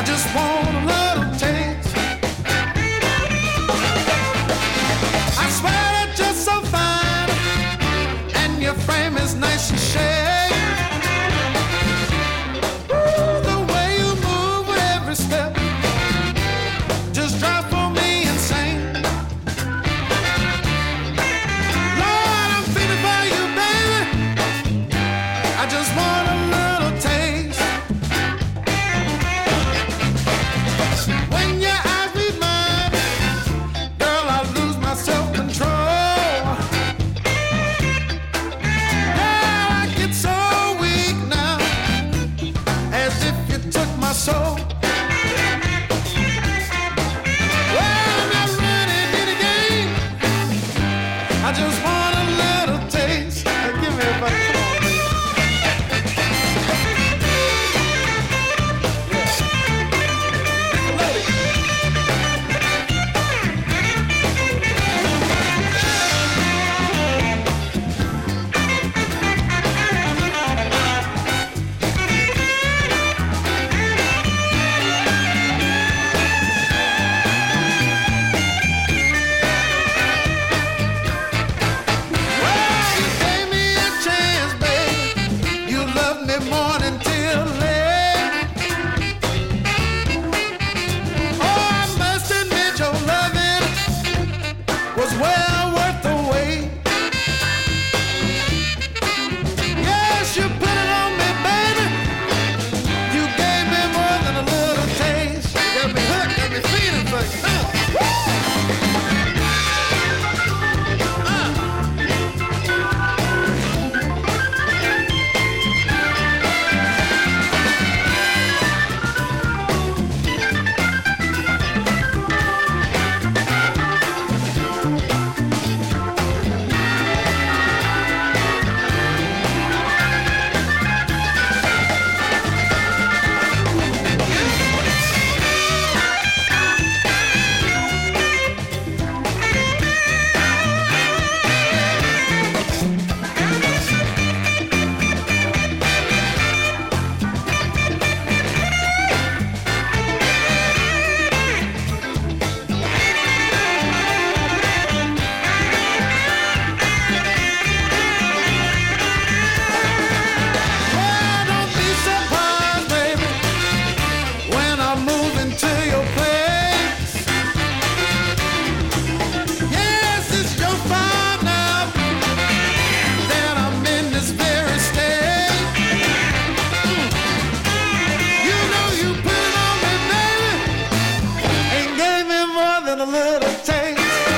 just want a little taste. I swear you're just so fine, and your frame is nice and shaped. Ooh, the way you move with every step just drives for me insane. Lord, I'm feeling for you, baby. I just want a little taste. When your eyes meet mine, girl, I lose my self-control. Yeah, I get so weak now, as if you took my soul. Well, I'm not running in the game. I just want a little taste. Hey, give me a bite. Come on, baby. Well, you gave me a chance, babe. You loved me morning till late. Oh, I must admit your loving was well worth the wait. Yes, you put it on me, baby. You gave me more than a little taste. You got me hooked, got me feeling for you. Well, don't be surprised, baby, when I move into your place. Yes, it's your fault now that I'm in this very state. You know you put it on me, baby, and gave me more than a little taste.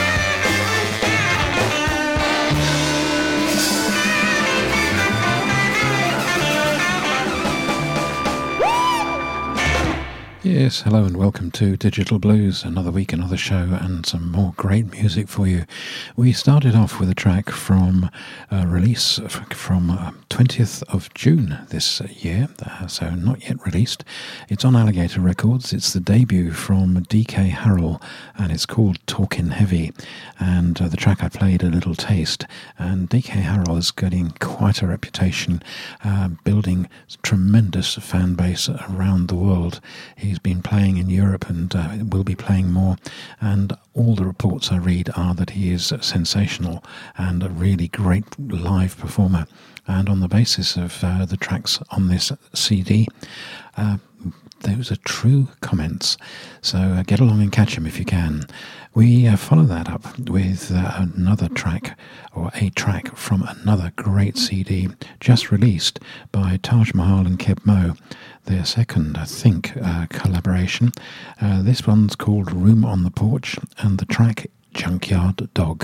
Yes, hello and welcome to Digital Blues, another week, another show, and some more great music for you. We started off with a track from a release from 20th of June this year, so not yet released. It's on Alligator Records. It's the debut from DK Harrell, and it's called Talkin' Heavy. And the track I played, A Little Taste. And DK Harrell is getting quite a reputation, building tremendous fan base around the world. He's been playing in Europe and will be playing more, and all the reports I read are that he is sensational and a really great live performer. And on the basis of the tracks on this CD, those are true comments, so get along and catch them if you can. We follow that up with another track, or a track from another great CD just released by Taj Mahal and Keb Mo, their second, I think, collaboration. This one's called Room on the Porch, and the track Junkyard Dog.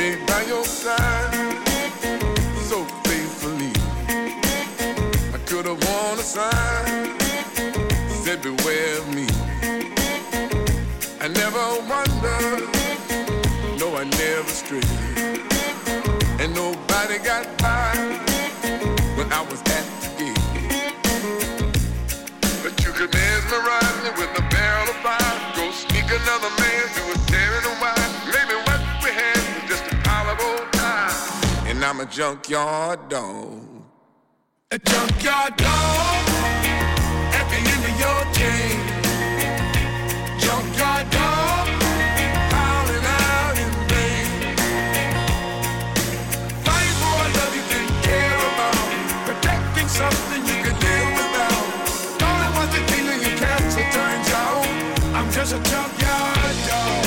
stayed by your side so faithfully. I could have worn a sign said beware of me. I never wondered, no, I never strayed, and nobody got by when I was at the gate. But you could mesmerize me with a barrel of fire. Go sneak another man who was tearing a wire. Maybe what we had was just a pile of old time. And I'm a junkyard dog. A junkyard dog at the end of your chain. Junkyard dog howling out in vain. Fighting for a love you didn't care about. Protecting something you could live without. Don't want the king of your castle turns out. I'm just a junkyard dog.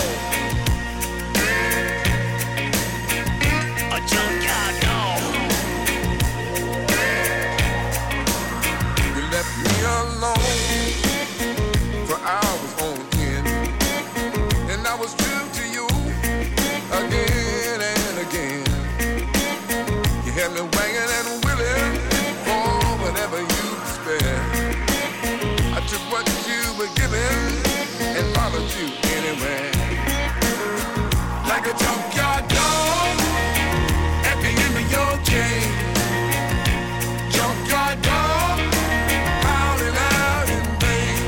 A junkyard dog. You left me alone for hours on end, and I was true to you again and again. You had me wanging and willing for whatever you spare. I took what you were giving and followed you anywhere. Like a junkyard dog at the end of your chain. Junkyard dog howling out in vain.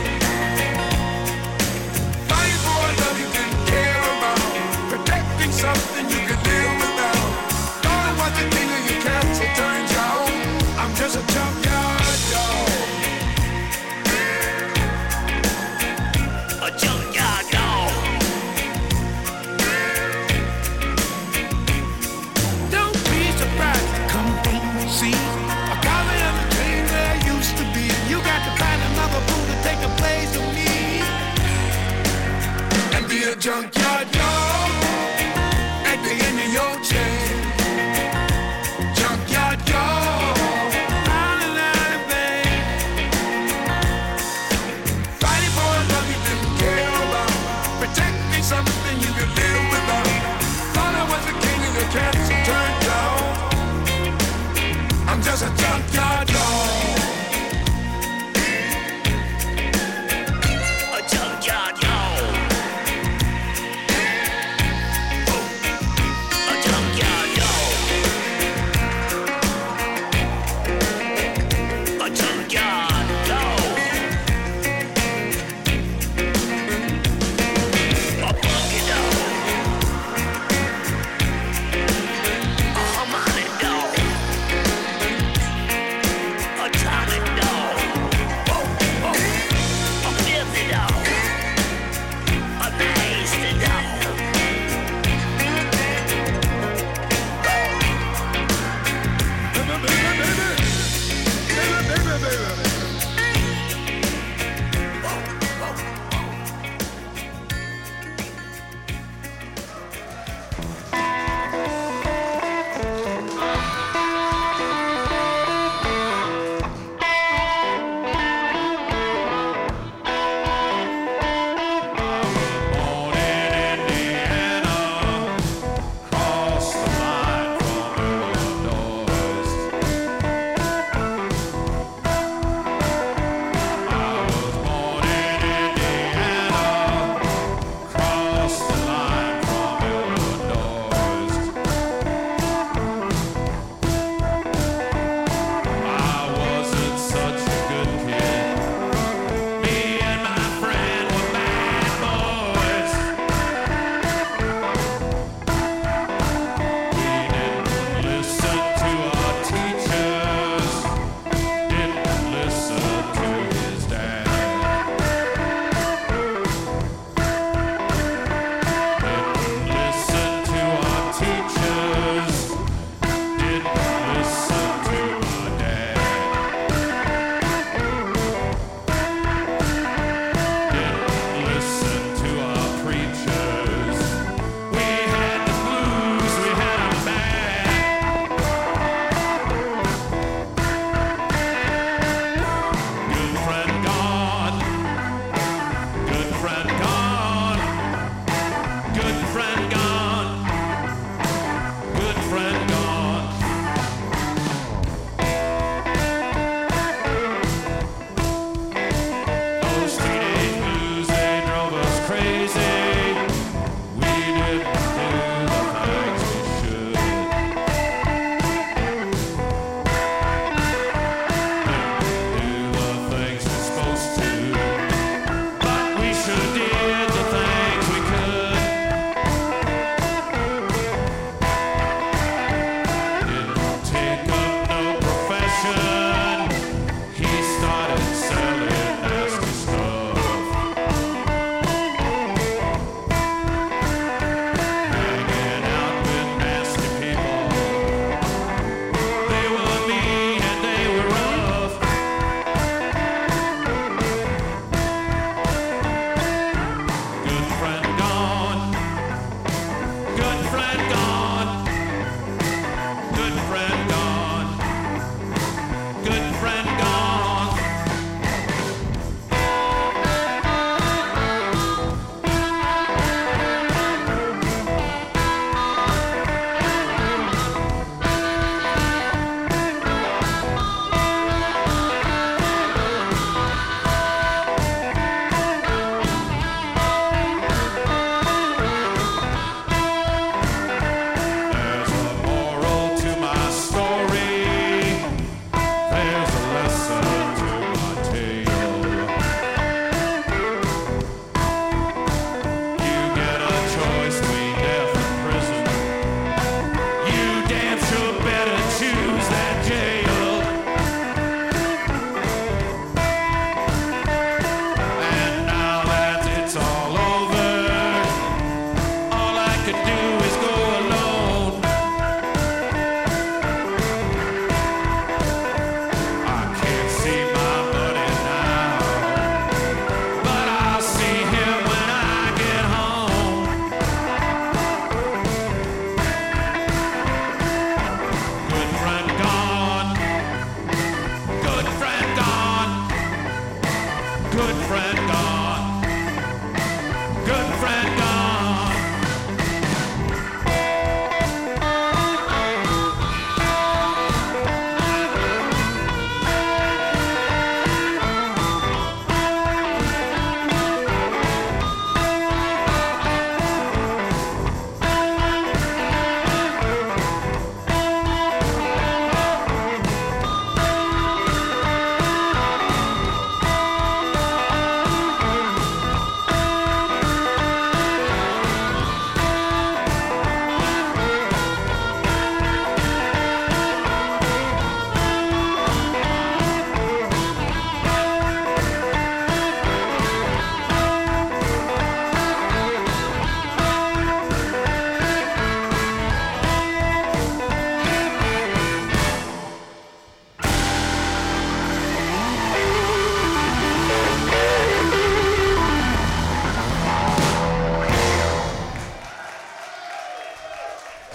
Fighting for a love you didn't care about. Protecting something you could live without. Don't want the king of your castle turns out. I'm just a junkyard dog. A junkyard dog.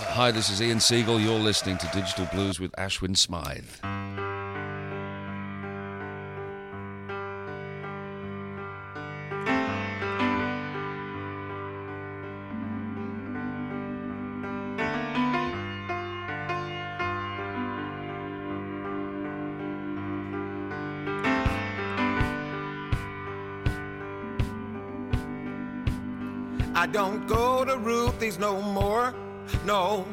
Hi, this is Ian Siegel. You're listening to Digital Blues with Ashwin Smythe. I don't go to Ruthie's no more, no.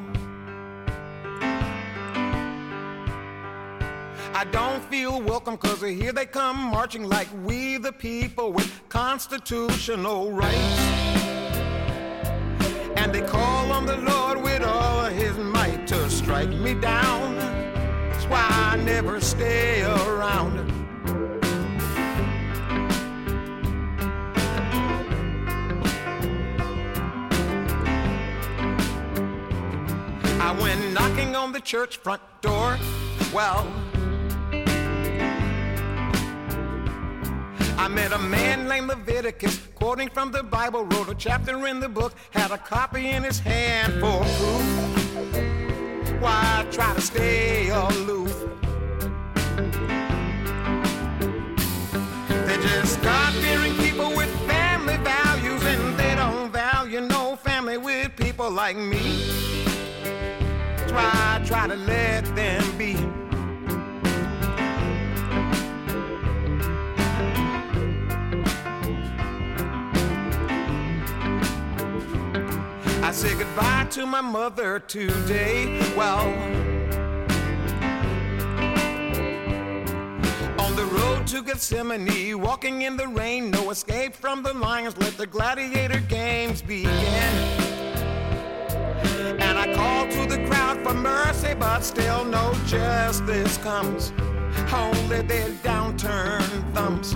I don't feel welcome cause here they come marching like we the people with constitutional rights. And they call on the Lord with all of his might to strike me down. That's why I never stay around. I went knocking on the church front door. Well, I met a man named Leviticus, quoting from the Bible, wrote a chapter in the book, had a copy in his hand for proof. Why try to stay aloof? They just God-fearing people with family values, and they don't value no family with people like me. Try to let them be. I say goodbye to my mother today. Well, on the road to Gethsemane, walking in the rain, no escape from the lions, let the gladiator games begin. And I call to the crowd for mercy, but still no justice comes. Only their downturned thumbs.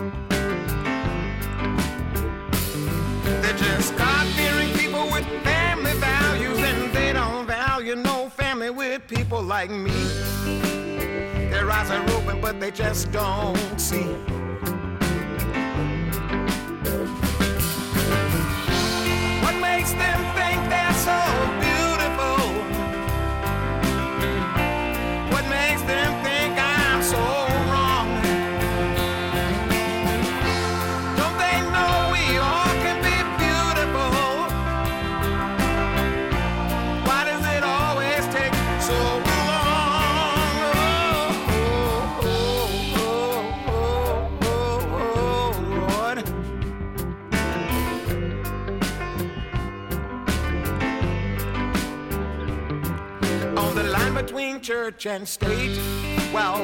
They're just God-fearing people with family values, and they don't value no family with people like me. Their eyes are open, but they just don't see. What makes them think they're so beautiful? What makes them think I'm so wrong? Don't they know we all can be beautiful? Why does it always take so long? Lord. On the line between church and state, well,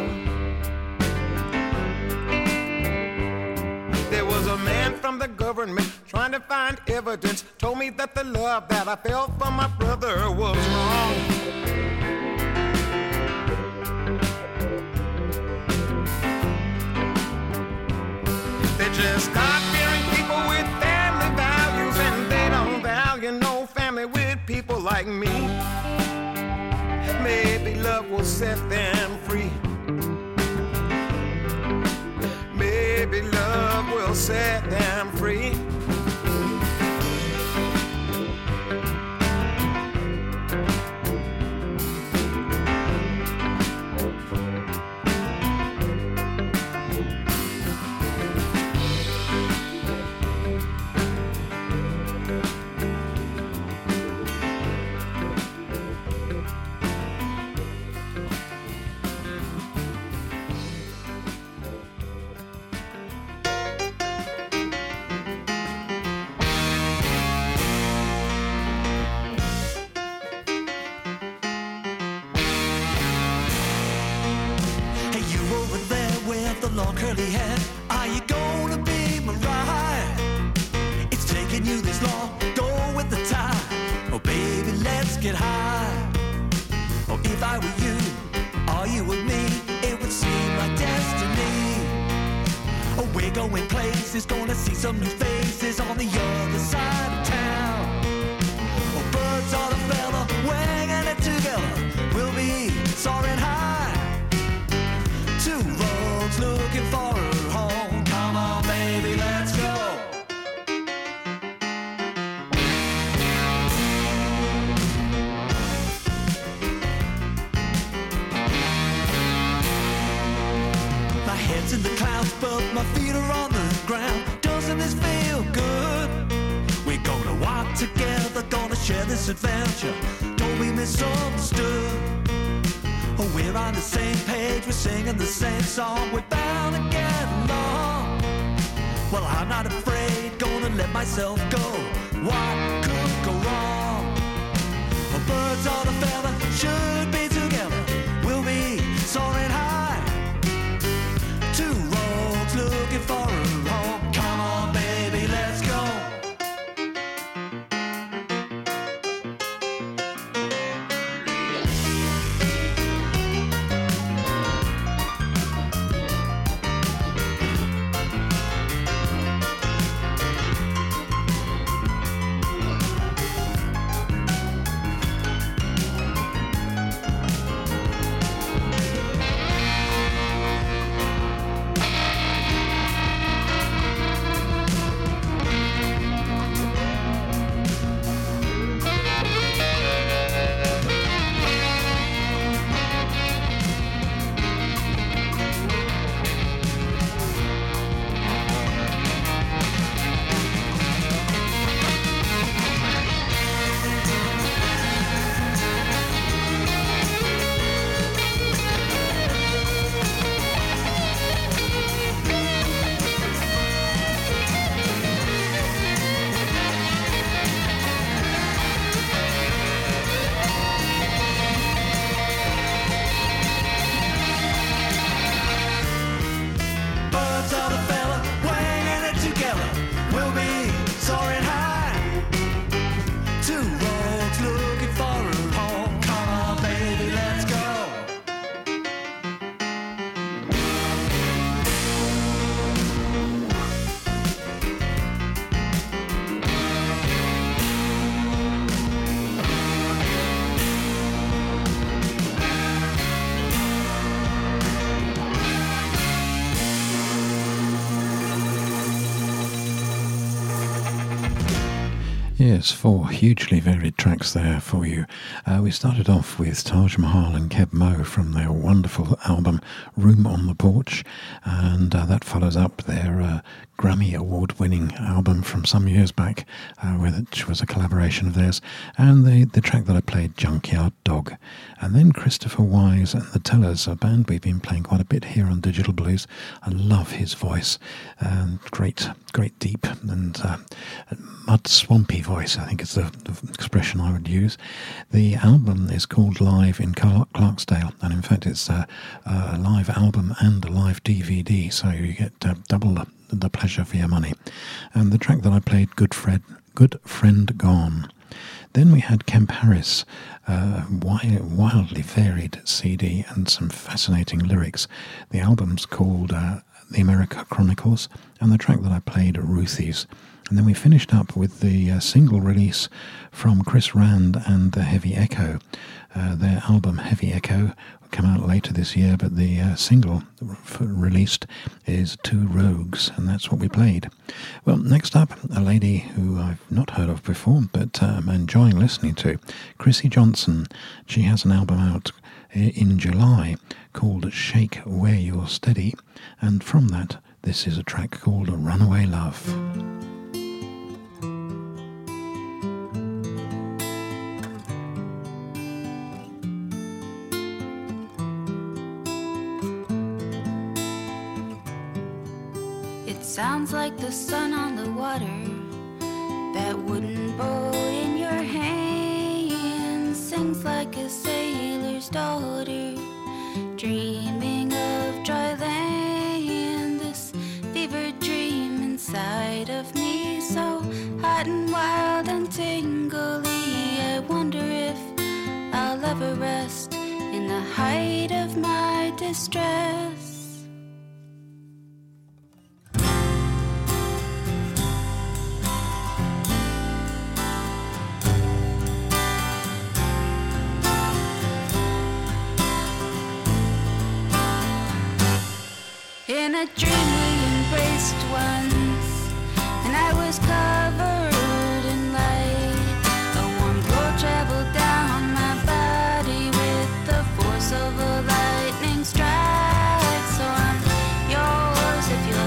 there was a man from the government trying to find evidence, told me that the love that I felt for my brother was wrong. They're just God-fearing people with family values, and they don't value no family with people like me. Maybe love will set them free. Maybe love will set them free. long curly hair. Are you gonna be my ride? It's taking you this long, go with the tide. Oh baby, let's get high. Oh, if I were you, or you with me, it would seem like destiny. Oh, we're going places, gonna see some new faces on the other side of town. Oh, birds on a feather, winging it together, we'll be soaring high. Two roads looking for a home. Come on, baby, let's go. but my feet are on the ground. Doesn't this feel good? We're gonna walk together, gonna share this adventure. Don't be misunderstood. Oh, we're on the same page, we're singing the same song. We're bound to get along. Well, I'm not afraid, gonna let myself go. What could go wrong? Birds of a feather should be together. We'll be soaring high. Two rogues looking for a home. Come on, baby, let's go. Yes, 4 hugely varied tracks there for you. We started off with Taj Mahal and Keb Mo from their wonderful album Room on the Porch, and that follows up their Grammy Award-winning album from some years back, which was a collaboration of theirs, and the track that I played, Junkyard Dog. And then Christopher Wise and the Tellers, a band we've been playing quite a bit here on Digital Blues. I love his voice, great deep and mud swampy voice, I think is the expression I would use. The album is called Live in Clarksdale, and in fact it's a live album and a live DVD, so you get double the pleasure for your money. And the track that I played, Good Friend Gone. Then we had Kemp Harris, wildly varied CD and some fascinating lyrics. The album's called The America Chronicles, and the track that I played, Ruthie's. And then we finished up with the single release from Chris Rand and the Heavy Echo. Their album Heavy Echo will come out later this year, but the single released is Two Rogues, and that's what we played. Well, next up, a lady who I've not heard of before, but I'm enjoying listening to, Chrissy Johnson. She has an album out in July called Shake Where You're Steady, and from that, this is a track called Runaway Love. Sounds like the sun on the water, that wooden boat in your hand sings like a sailor's daughter, dreaming of dry land. This fevered dream inside of me, so hot and wild and tingly. I wonder if I'll ever rest in the height of my distress. In a dream we embraced once, and I was covered in light. A warm glow traveled down my body with the force of a lightning strike. So I'm yours if you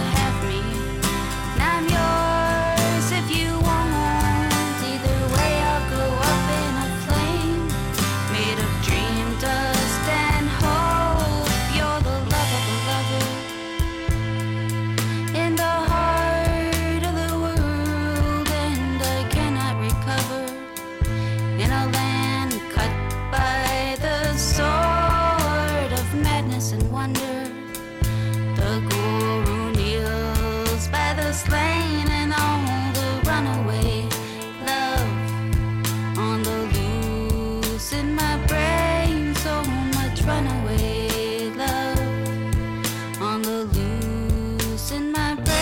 slain and all the runaway love on the loose in my brain. So much runaway love on the loose in my brain.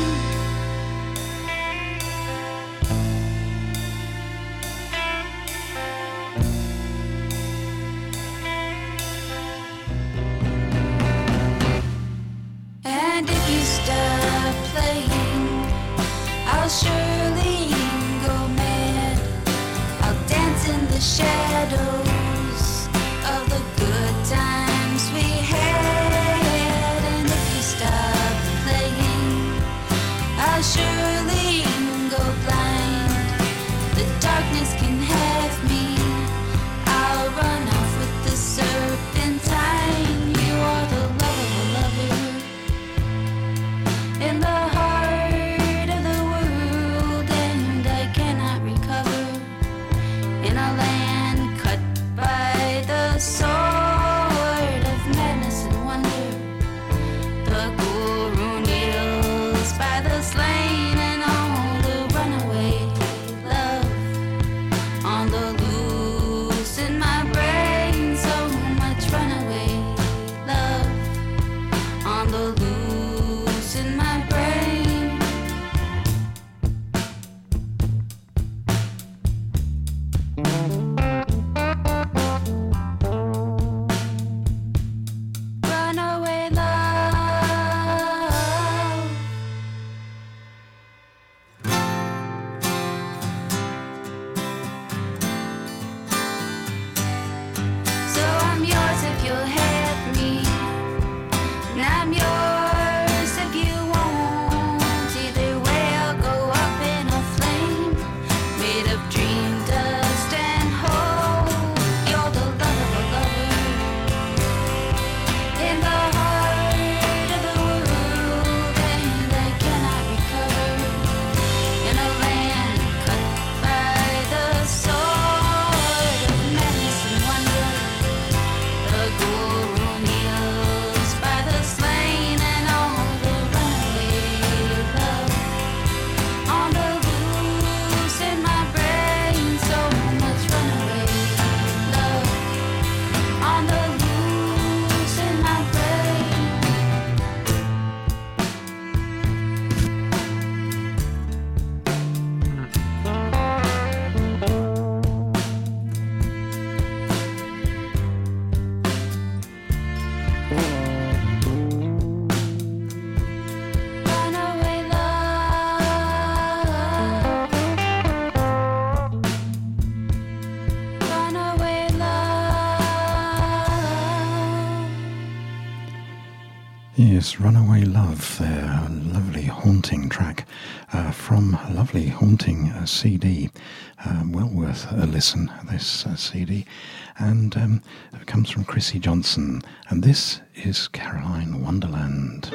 And if you stop playing, I'll surely go mad. I'll dance in the shadows of the good times we had. And if you stop playing, I'll surely go blind. The darkness can have me. I'll run off with the serpentine. You are the love of a lover in the heart of the world, and I cannot recover in a land cut by the sword of madness and wonder. The Guru kneels by the slain and all the runaway love on the loose in my brain. So much runaway love on the loose in my brain. Runaway love. So I'm yours if you'll have me, and I'm yours if you won't. Either way I'll go up in a flame made of dream dust and hope. You're the love of a lover in the heart of the world, and I cannot recover in a land cut by the sword of madness and wonder. The Guru kneels by the slain and all the runaway love on the loose in my brain. So much runaway love on the loose in my brain. Runaway love. Runaway love. Yes, Runaway Love there, a lovely haunting track from a lovely haunting CD. Well worth a listen, this CD. And it comes from Chrissy Johnson, and this is Caroline Wonderland.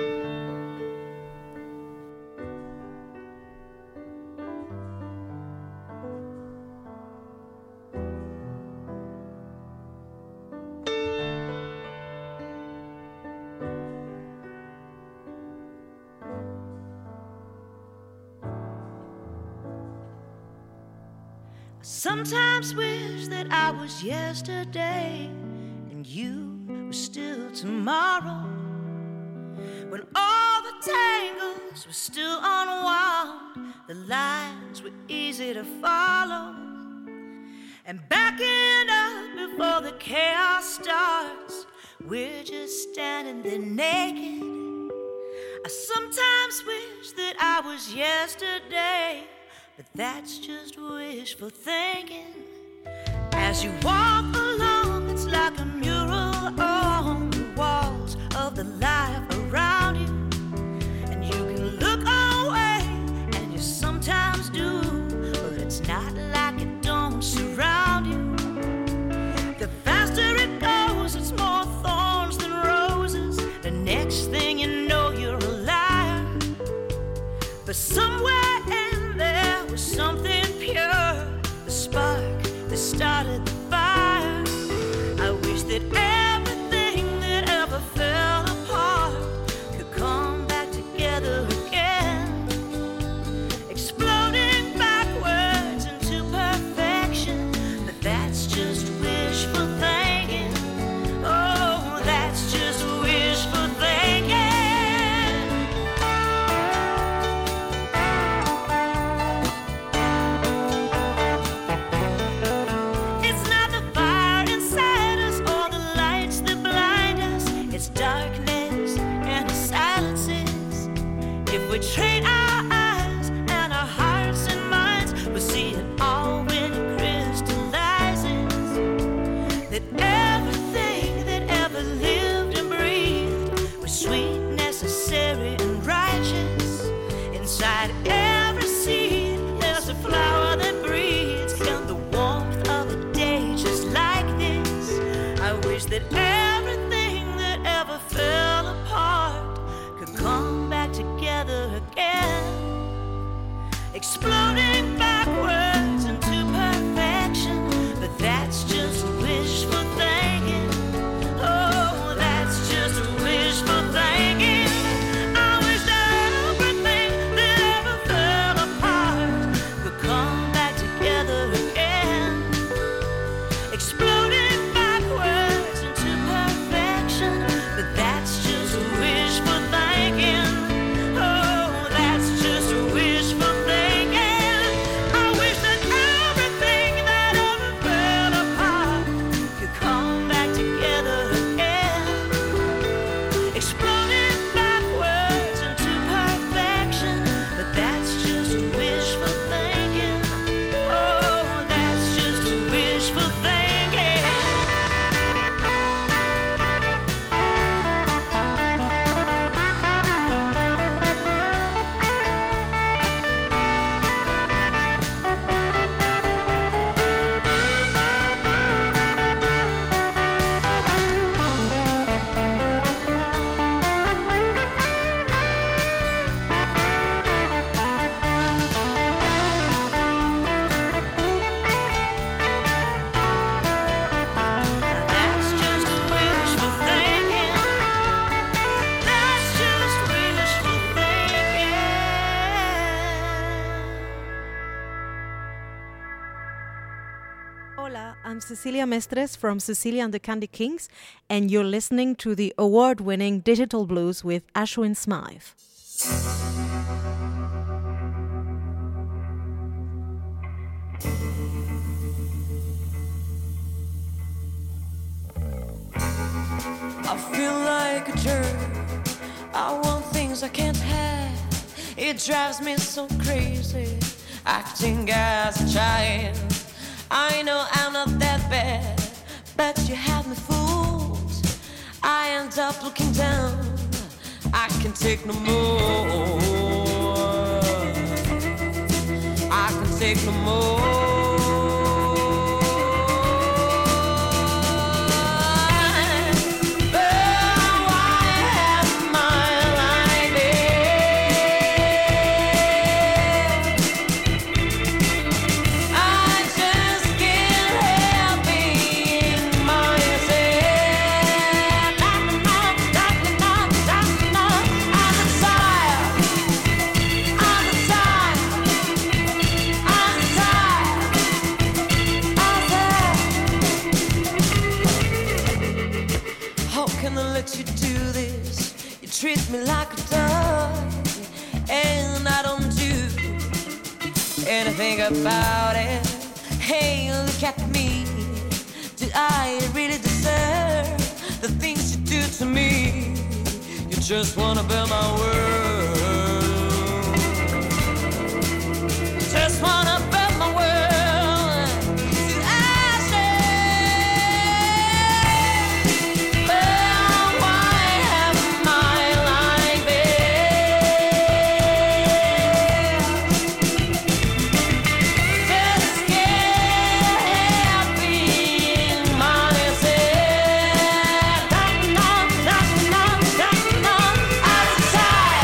Sometimes wish that I was yesterday and you were still tomorrow, when all the tangles were still unwound, the lines were easy to follow, and backing up before the chaos starts, we're just standing there naked. I sometimes wish that I was yesterday, but that's just wishful thinking. As you walk along, it's like a mural on the walls of the life around you. And you can look away, and you sometimes do, but it's not like it don't surround you. The faster it goes, it's more thorns than roses. The next thing you know, you're a liar. But somewhere in there was something pure, the spark that started the fire. I wish that everything that ever fell apart could come back together again. that everything that ever lived and breathed was sweet, necessary, and righteous. Inside every seed, there's a flower that breathes in the warmth of a day just like this. I wish that everything that ever fell apart could come back together again, exploding backwards into perfection. But that's just wishful thinking. Oh, that's just wishful thinking. I wish that everything that ever fell apart could come back together again, exploding backwards into perfection. But that's just wishful thinking. Oh, that's just wishful thinking. I wish that everything that ever fell apart could come back together again, exploding backwards into perfection. But that's just wishful thinking. Oh, that's just wishful thinking. That's just wishful thinking. That's just wishful thinking. Hola, I'm Cecilia Mestres from Cecilia and the Candy Kings, and you're listening to the award-winning Digital Blues with Ashwin Smythe. I feel like a jerk. I want things I can't have. It drives me so crazy, acting as a child. I know I'm not that bad, but you have me fooled. I end up looking down. I can take no more. I can take no more. You do this, you treat me like a dog, and I don't do anything about it. Hey, look at me. Do I really deserve the things you do to me? You just wanna build my world. You just wanna build my world. Time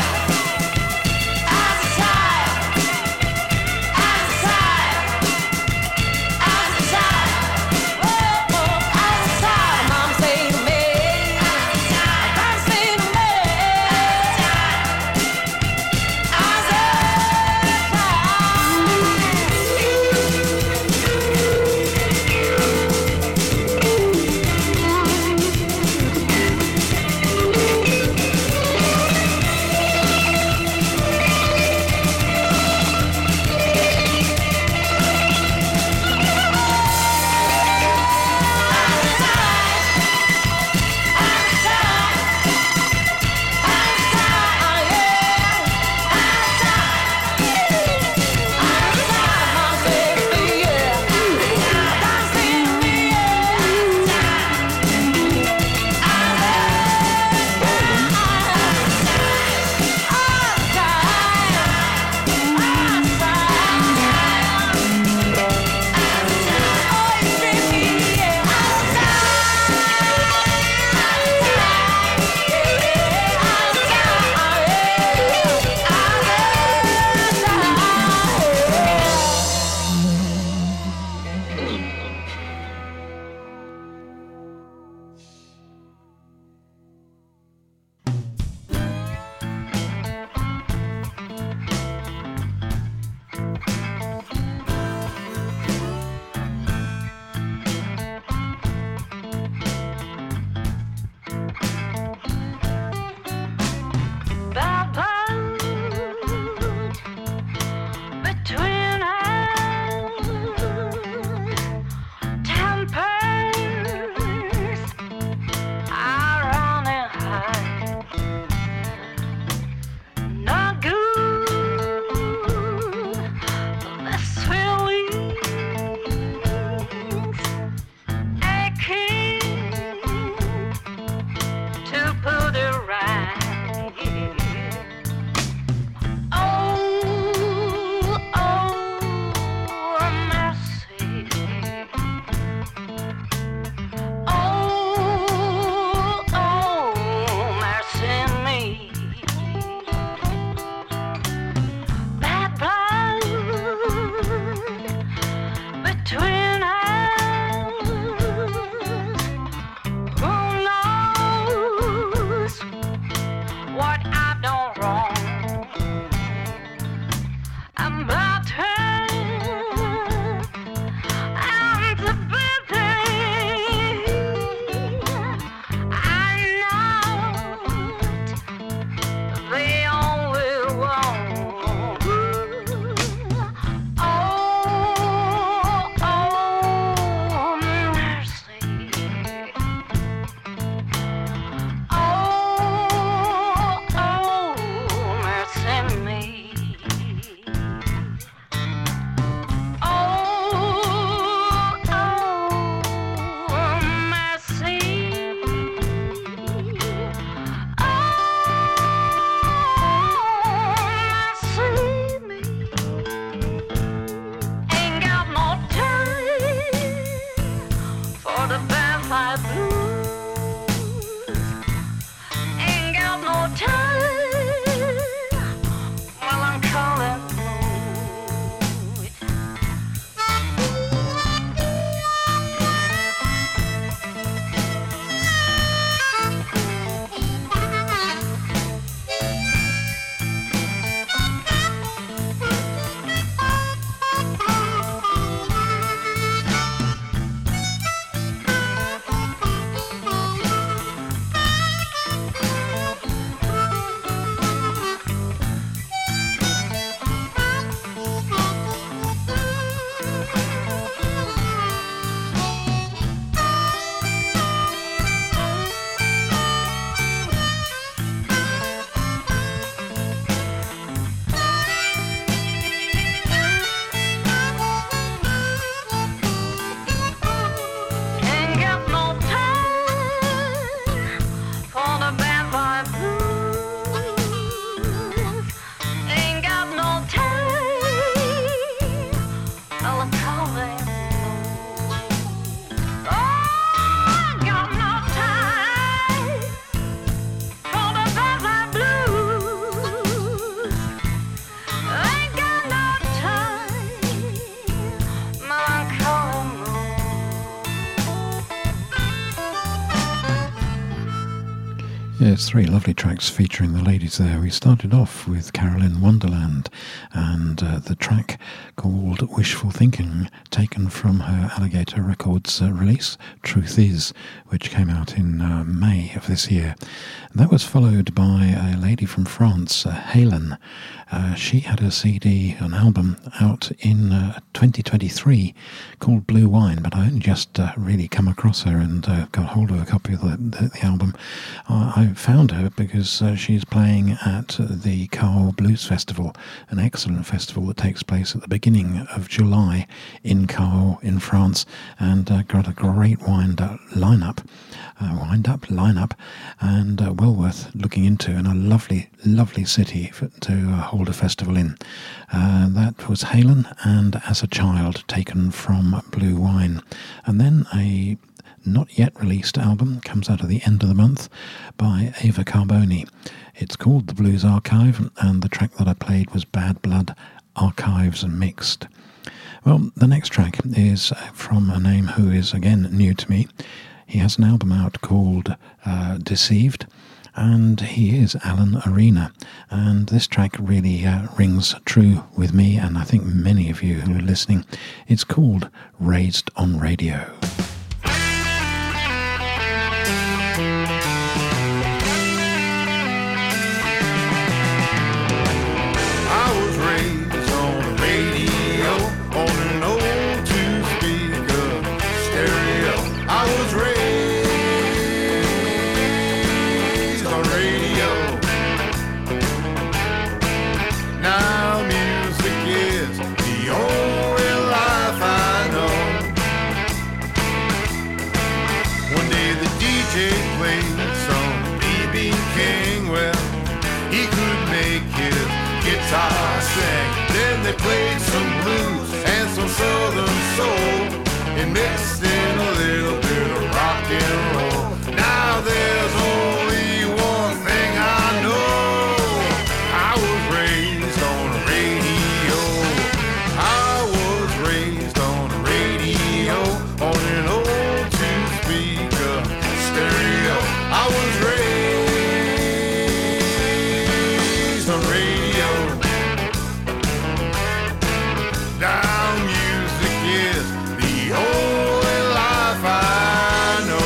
vampire blues. Ain't got no time while I'm calling. Yes, three lovely tracks featuring the ladies there. We started off with Carolyn Wonderland and the track called Wishful Thinking, taken from her Alligator Records release, Truth Is, which came out in May of this year. And that was followed by a lady from France, Helen. She had a CD, an album, out in 2023 called Blue Wine, but I only just really come across her and got hold of a copy of the album. I found her because she's playing at the Cahors Blues Festival, an excellent festival that takes place at the beginning of July in Cahors in France, and got a great lineup, and well worth looking into, and a lovely, lovely city to hold a festival in. That was Helen and As a Child, taken from Blue Wine. And then a not yet released album comes out at the end of the month by Ava Carboni. It's called The Blues Archive, and the track that I played was Bad Blood Archives Mixed. Well, the next track is from a name who is again new to me. He has an album out called Deceived, and he is Alan Arena, and this track really rings true with me, and I think many of you who are listening. It's called Raised on Radio. They played some blues and some southern soul and mixed in a little bit of rock and roll. Now there's only one thing I know. I was raised on a radio. I was raised on a radio, on an old two-speaker stereo. I was raised on radio. Now music is the only life I know.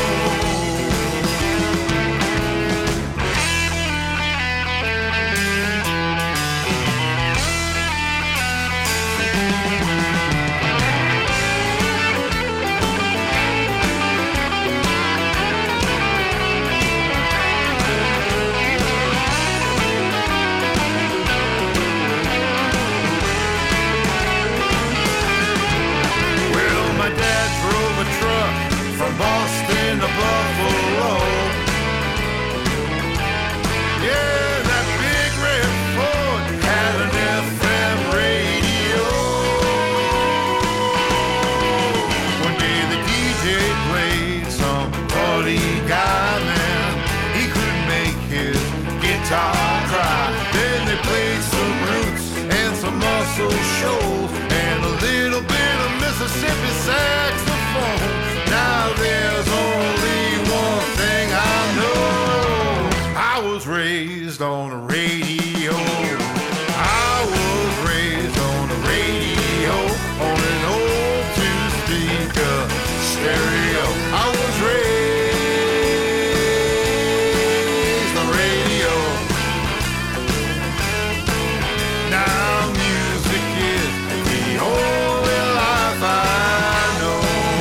was raised on the radio. I was raised on the radio, on an old two-speaker stereo. I was raised on radio. Now music is the only life I know.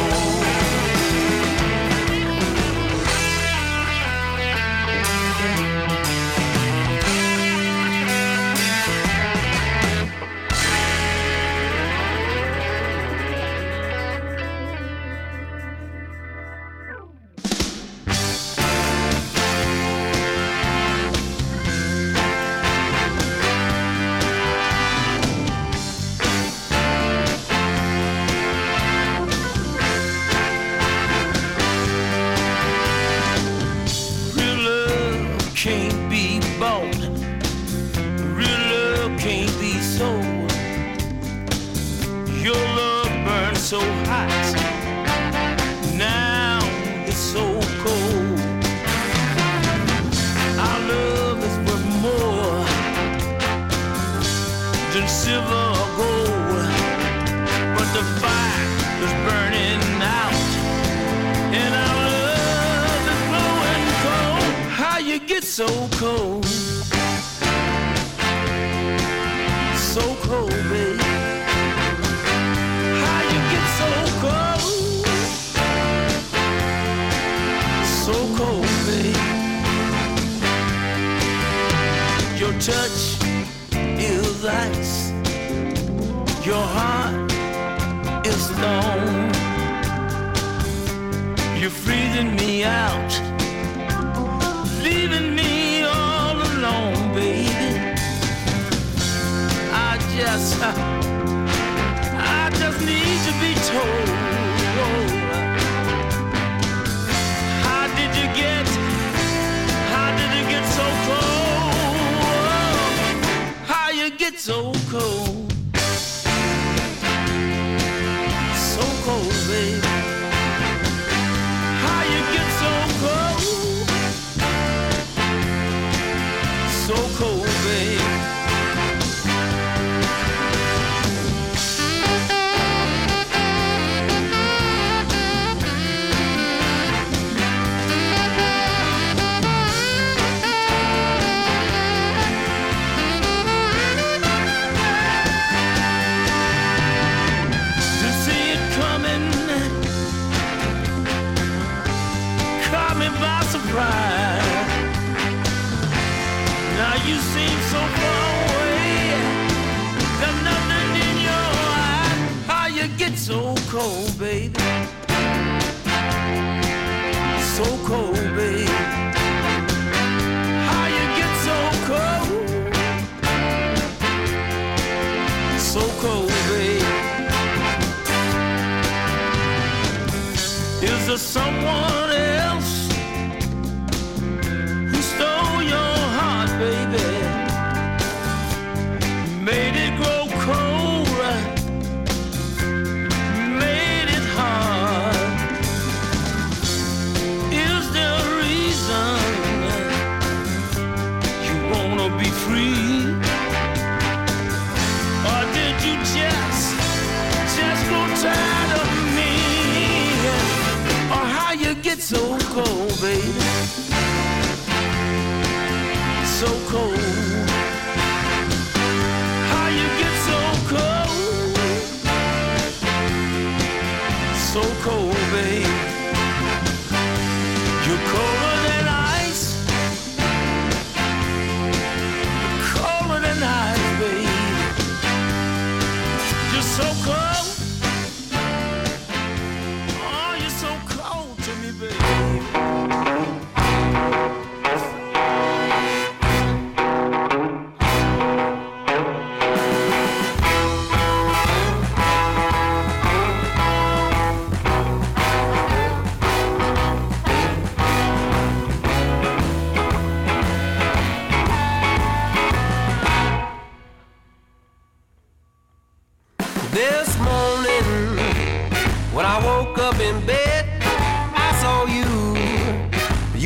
Real love can't be bought. Real love can't be sold. Your love burns so hot. Now it's so cold. Our love is worth more than silver or gold. But the fire is burning out, and our love is blowing cold. How you get so cold? So cold, babe. How you get so cold? So cold, babe. Your touch is ice. Your heart is stone. You're freezing me out, leaving me all alone, baby. I just need to be told. How did you get so cold? How you get so cold? So cold, baby. How you get so cold? So cold, baby. To see it coming caught me by surprise. Now you seem so far away, got nothing in your eye. How you get so cold, baby? So cold, baby. How you get so cold? So cold, baby. Is there someone else who stole your heart, baby? Made it grow cold, made it hard. Is there a reason you wanna be free? Or did you just grow tired of me? Or how you get so cold, baby? So cold. How you get so cold? So cold, baby. You're colder than ice. You're colder than ice, baby. You're so cold. Oh, you're so cold to me, baby.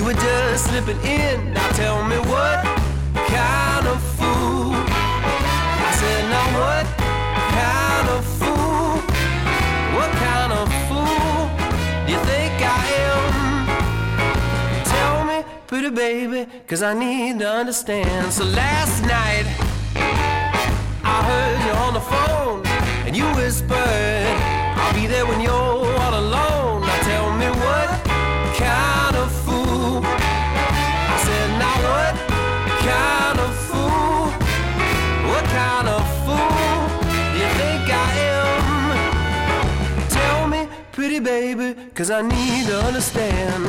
were just slipping in. Now tell me what kind of fool. I said, now what kind of fool? What kind of fool do you think I am? Tell me, pretty baby, 'cause I need to understand. So last night I heard you on the phone and you whispered, I'll be there when you're all alone. Now tell me what kind of fool. I said, now what kind of fool? What kind of fool do you think I am? Tell me, pretty baby, 'cause I need to understand.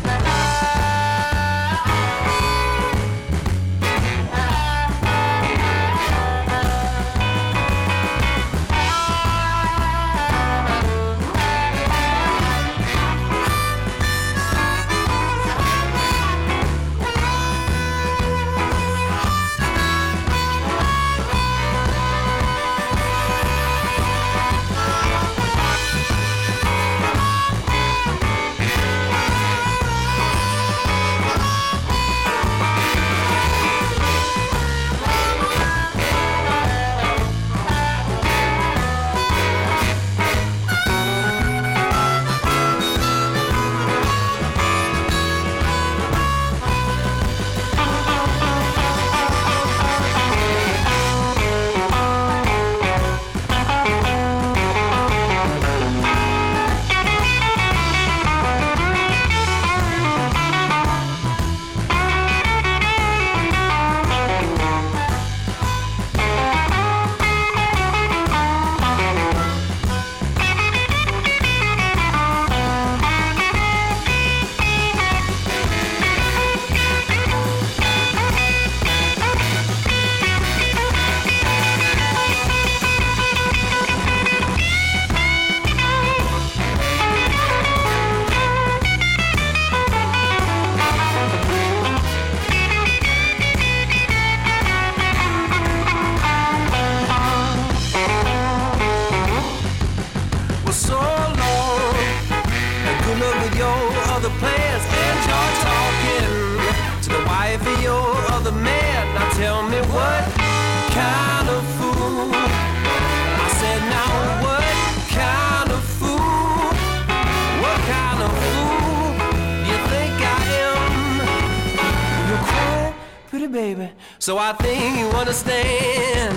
Baby, so I think you understand.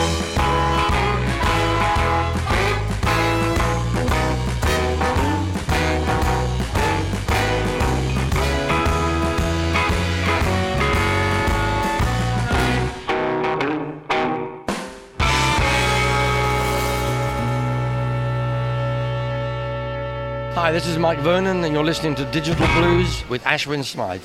Hi, this is Mike Vernon, and you're listening to Digital Blues with Ashwin Smythe.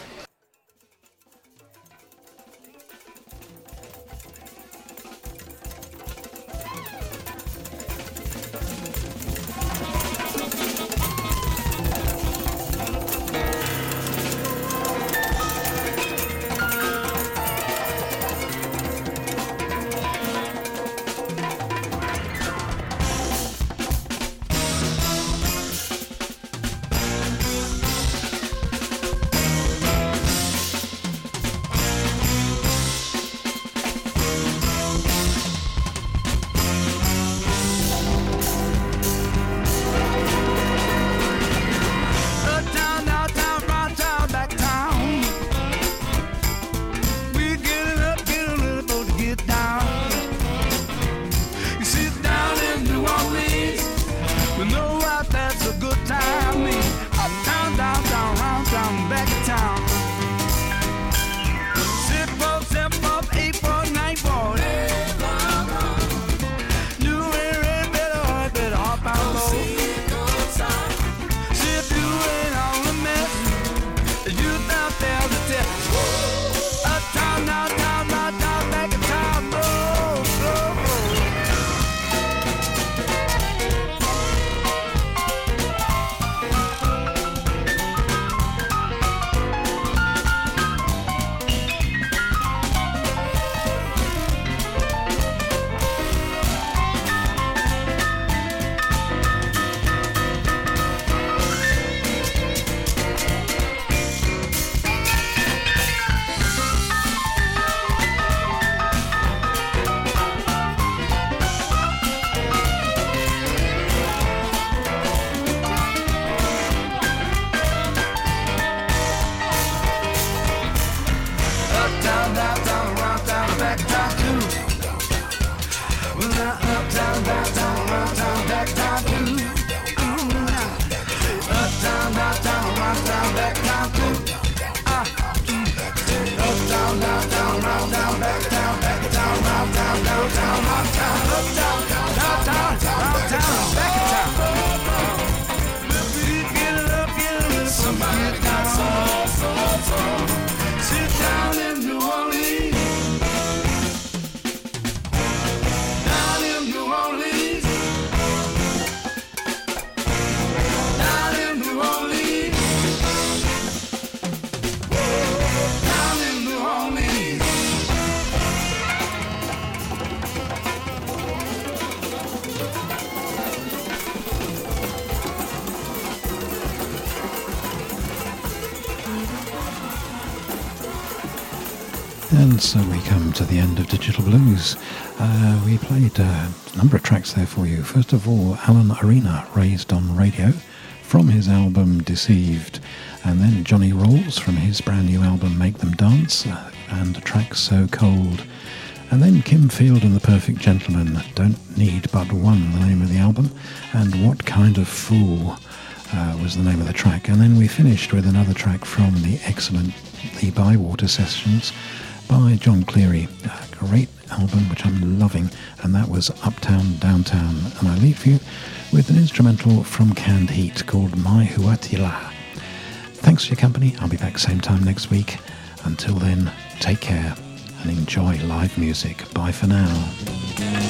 uptown, downtown, around town, back town too. Uptown, downtown, around town, back town too. Uptown, downtown, around town, back town, round town, downtown, uptown, uptown, downtown, round town, back town. Get it up, somebody got some. Sit down in New Orleans. Down in New Orleans. Down in New Orleans. Down in New Orleans. And so we come to the end of Digital Blues. We played a number of tracks there for you. First of all, Alan Arena, Raised on Radio, from his album Deceived. And then Johnny Rawls from his brand new album Make Them Dance, and a track So Cold. And then Kim Field and the Perfect Gentleman, Don't Need But One, the name of the album. And What Kind of Fool was the name of the track. And then we finished with another track from the excellent The Bywater Sessions by John Cleary. A great album which I'm loving, and that was Uptown Downtown. And I leave you with an instrumental from Canned Heat called My Huatila. Thanks for your company. I'll be back same time next week. Until then, take care and enjoy live music. Bye for now.